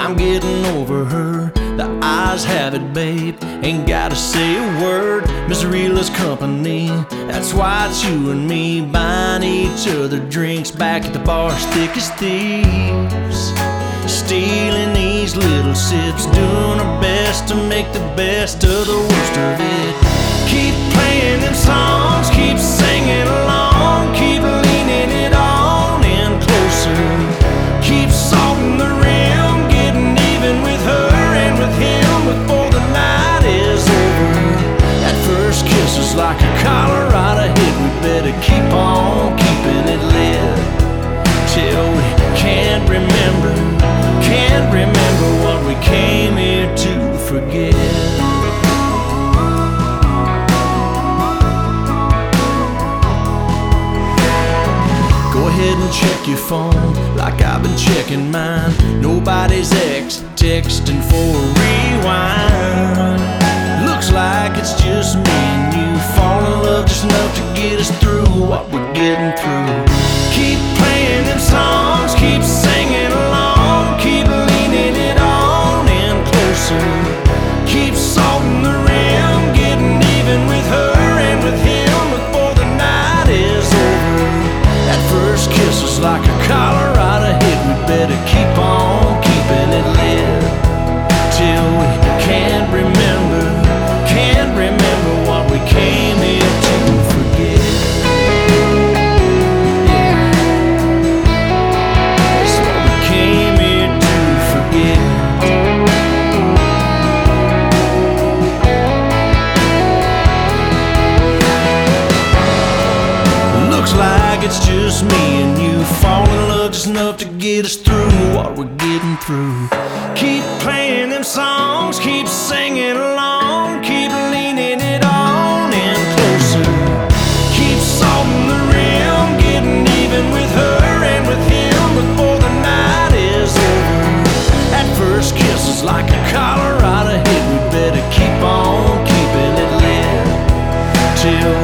I'm getting over her. The eyes have it, babe. Ain't gotta say a word. Misery loves company. That's why it's you and me buying each other drinks back at the bar, thick as thieves. Stealing these little sips, doing our best to make the best of the worst of it. Keep playing them songs, keep singing along, keep leaning it on in closer. Keep salting the rim, getting even with her and with him before the night is over. That first kiss is like a Colorado hit. We better keep on keeping it lit till we can't remember what we came here to forget. Go ahead and check your phone like I've been checking mine. Nobody's texting for a rewind. Looks like it's just me and you, fall in love just enough to get us through what we're getting through. Keep playing them songs, keep singing along, keep leaning it on in closer. Keep salting the rim, getting even with her and with him before the night is over. That first kiss was like a Colorado hit. We better keep on keeping it lit till we can't remember what we came here to forget. It's what we came here to forget. Looks like it's just me and you, fall in love just enough to get us through what we're getting through. Keep playing them songs, keep singing along, keep leaning it on in closer. Keep salting the rim, getting even with her and with him before the night is over. That first kiss is like a Colorado hit. We better keep on keeping it lit till